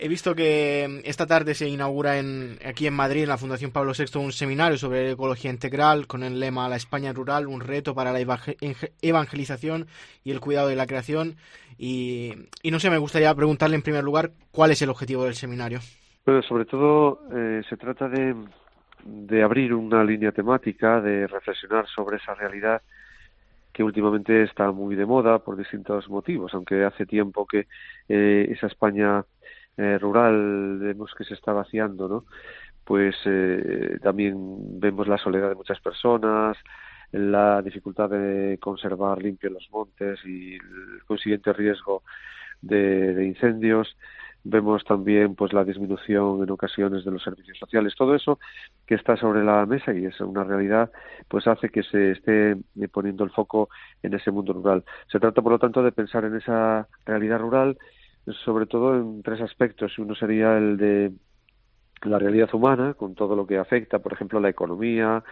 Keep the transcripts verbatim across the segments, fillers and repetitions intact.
he visto que esta tarde se inaugura en, aquí en Madrid, en la Fundación Pablo sexto, un seminario sobre ecología integral con el lema La España rural, un reto para la evangelización y el cuidado de la creación. Y, y no sé, me gustaría preguntarle en primer lugar cuál es el objetivo del seminario. Bueno, sobre todo eh, se trata de, de abrir una línea temática, de reflexionar sobre esa realidad que últimamente está muy de moda por distintos motivos, aunque hace tiempo que eh, esa España eh, rural vemos que se está vaciando, ¿no? Pues eh, también vemos la soledad de muchas personas, la dificultad de conservar limpios los montes y el consiguiente riesgo de, de incendios. Vemos también pues la disminución en ocasiones de los servicios sociales. Todo eso que está sobre la mesa y es una realidad, pues hace que se esté poniendo el foco en ese mundo rural. Se trata, por lo tanto, de pensar en esa realidad rural, sobre todo en tres aspectos. Uno sería el de la realidad humana, con todo lo que afecta, por ejemplo, la economía,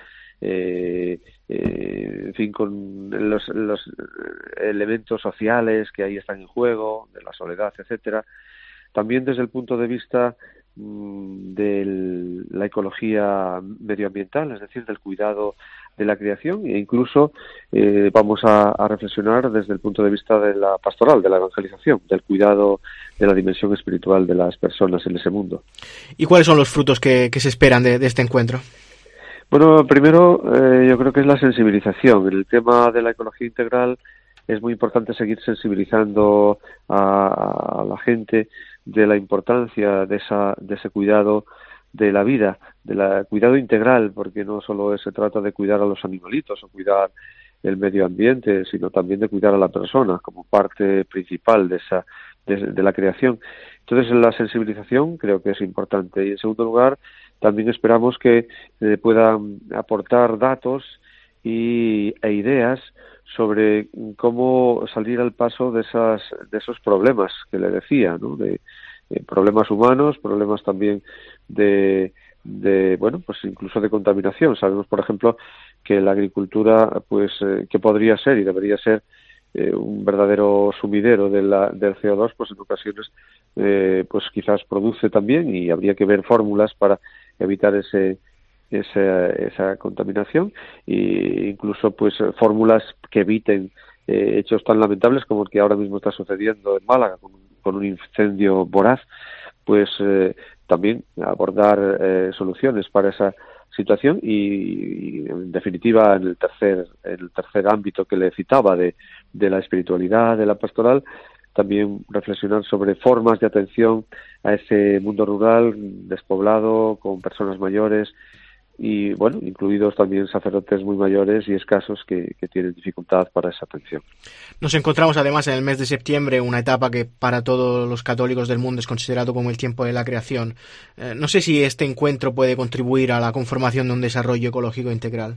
eh, eh, en fin, con los, los elementos sociales que ahí están en juego, de la soledad, etcétera. También desde el punto de vista mmm, de la ecología medioambiental, es decir, del cuidado de la creación, e incluso eh, vamos a, a reflexionar desde el punto de vista de la pastoral, de la evangelización, del cuidado de la dimensión espiritual de las personas en ese mundo. ¿Y cuáles son los frutos que, que se esperan de, de este encuentro? Bueno, primero eh, yo creo que es la sensibilización. En el tema de la ecología integral es muy importante seguir sensibilizando a, a la gente de la importancia de esa de ese cuidado de la vida, del cuidado integral, porque no solo se trata de cuidar a los animalitos o cuidar el medio ambiente, sino también de cuidar a la persona como parte principal de esa de, de la creación. Entonces, la sensibilización creo que es importante. Y en segundo lugar, también esperamos que eh, puedan aportar datos y, e ideas sobre cómo salir al paso de esas de esos problemas que le decía, ¿no? De, de problemas humanos, problemas también de de bueno, pues incluso de contaminación. Sabemos, por ejemplo, que la agricultura, pues eh, que podría ser y debería ser eh, un verdadero sumidero de la, del C O dos, pues en ocasiones eh, pues quizás produce también, y habría que ver fórmulas para evitar ese esa, esa contaminación, e incluso pues fórmulas que eviten eh, hechos tan lamentables como el que ahora mismo está sucediendo en Málaga con, con un incendio voraz. Pues eh, también abordar eh, soluciones para esa situación y, y en definitiva en el tercer en el tercer ámbito que le citaba de, de la espiritualidad, de la pastoral, también reflexionar sobre formas de atención a ese mundo rural despoblado, con personas mayores y, bueno, incluidos también sacerdotes muy mayores y escasos que, que tienen dificultad para esa atención. Nos encontramos además en el mes de septiembre, una etapa que para todos los católicos del mundo es considerado como el tiempo de la creación. Eh, no sé si este encuentro puede contribuir a la conformación de un desarrollo ecológico integral.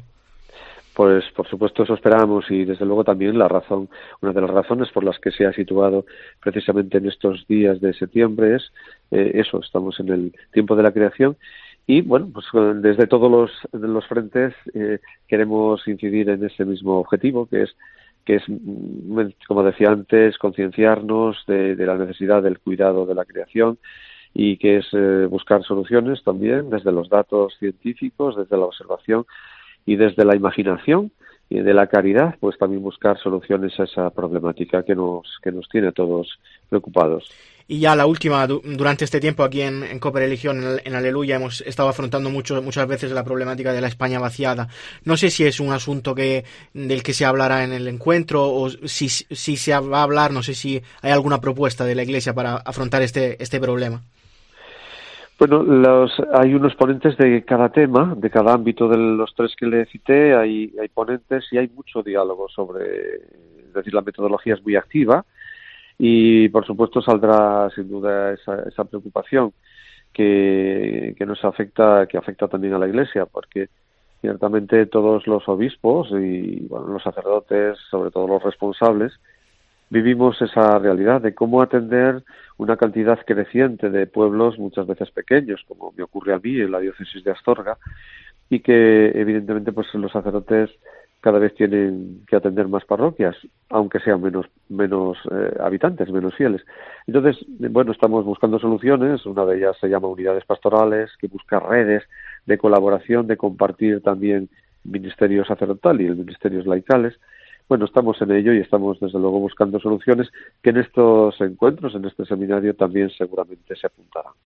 Pues por supuesto eso esperamos, y desde luego también la razón, una de las razones por las que se ha situado precisamente en estos días de septiembre es eh, eso, estamos en el tiempo de la creación. Y bueno, pues desde todos los, los frentes eh, queremos incidir en ese mismo objetivo, que es, que es, como decía antes, concienciarnos de, de la necesidad del cuidado de la creación, y que es eh, buscar soluciones también desde los datos científicos, desde la observación y desde la imaginación y de la caridad, pues también buscar soluciones a esa problemática que nos, que nos tiene a todos preocupados. Y ya la última, durante este tiempo aquí en, en Cope Religión, en, en Aleluya, hemos estado afrontando mucho, muchas veces la problemática de la España vaciada. No sé si es un asunto que del que se hablará en el encuentro, o si, si se va a hablar, no sé si hay alguna propuesta de la Iglesia para afrontar este, este problema. Bueno, los, hay unos ponentes de cada tema, de cada ámbito de los tres que le cité, hay, hay ponentes y hay mucho diálogo sobre, es decir, la metodología es muy activa. Y, por supuesto, saldrá sin duda esa, esa preocupación que, que nos afecta, que afecta también a la Iglesia, porque ciertamente todos los obispos y bueno, los sacerdotes, sobre todo los responsables, vivimos esa realidad de cómo atender una cantidad creciente de pueblos, muchas veces pequeños, como me ocurre a mí en la diócesis de Astorga, y que evidentemente pues los sacerdotes cada vez tienen que atender más parroquias, aunque sean menos menos eh, habitantes, menos fieles. Entonces, bueno, estamos buscando soluciones. Una de ellas se llama unidades pastorales, que busca redes de colaboración, de compartir también ministerio sacerdotal y el ministerios laicales. Bueno, estamos en ello y estamos desde luego buscando soluciones que en estos encuentros, en este seminario, también seguramente se apuntarán.